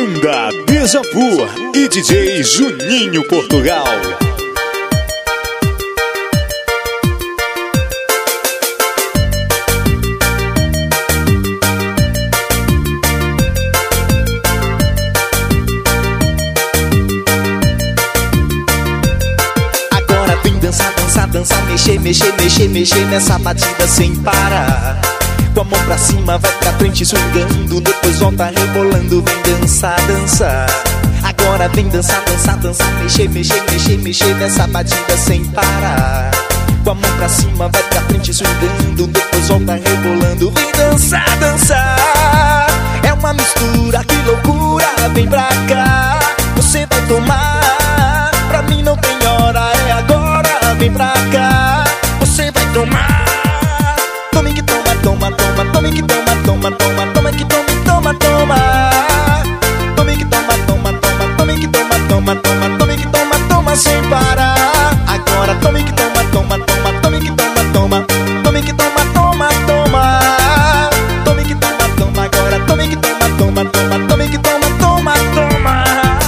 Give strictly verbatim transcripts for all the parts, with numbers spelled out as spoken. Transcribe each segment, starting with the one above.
Banda Beija-Flor e D J Juninho Portugal. Agora vem dançar, dançar, dançar, mexer, mexer, mexer, mexer nessa batida sem parar. Com a mão pra cima, vai pra frente swingando, depois volta rebolando, vem dançar, dançar. Agora vem dançar, dançar, dançar, mexer, mexer, mexer, mexer nessa batida sem parar. Com a mão pra cima, vai pra frente swingando, depois volta rebolando, vem dançar, dançar. É uma mistura, que loucura, vem pra cá, você vai tomar. Pra mim não tem hora, é agora, vem pra cá, você vai tomar. Tome que toma, toma, toma, tome que toma, toma, toma, toma que tome, toma, toma. Tome que toma, toma, toma, tome que toma, toma, toma, tome que toma, toma sem parar. Agora tome que toma, toma, toma, tome que toma, toma, tome que toma, toma, toma. Tome que toma, toma, agora tome que toma, toma, toma, tome que toma, toma, toma.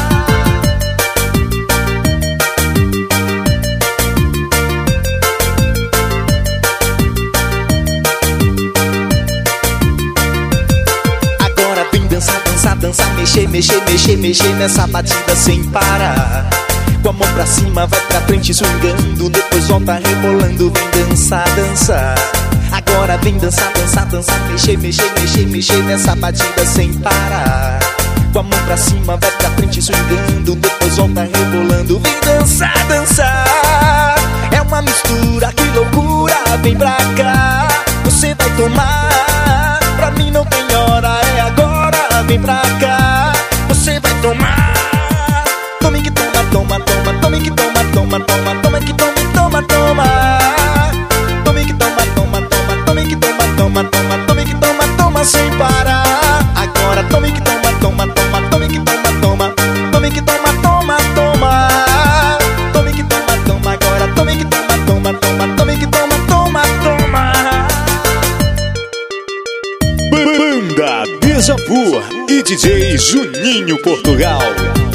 Dançar, dançar, mexer, mexer, mexer, mexer nessa batida sem parar. Com a mão pra cima, vai pra frente swingando, depois volta rebolando, vem dançar, dançar. Agora vem dançar, dançar, dançar, mexer, mexer, mexer, mexer nessa batida sem parar. Com a mão pra cima, vai pra frente swingando, depois volta rebolando, vem dançar, dançar. É uma mistura, que loucura, vem pra cá, você vai tomar. Pra mim não tem hora, é agora, vem pra cá, você vai tomar. Tome que toma, toma, toma, tome que toma, toma, toma, toma que tome, toma, toma. Tome que toma, toma, toma, tome que toma, toma, toma, tome que toma, toma sem parar. Agora tome que toma, toma, toma, tome que toma, toma, tome que toma, toma, toma. Tome que toma, toma, agora tome que toma, toma, toma, tome que toma, toma, toma. Banda Beija-Flor e D J Juninho Portugal.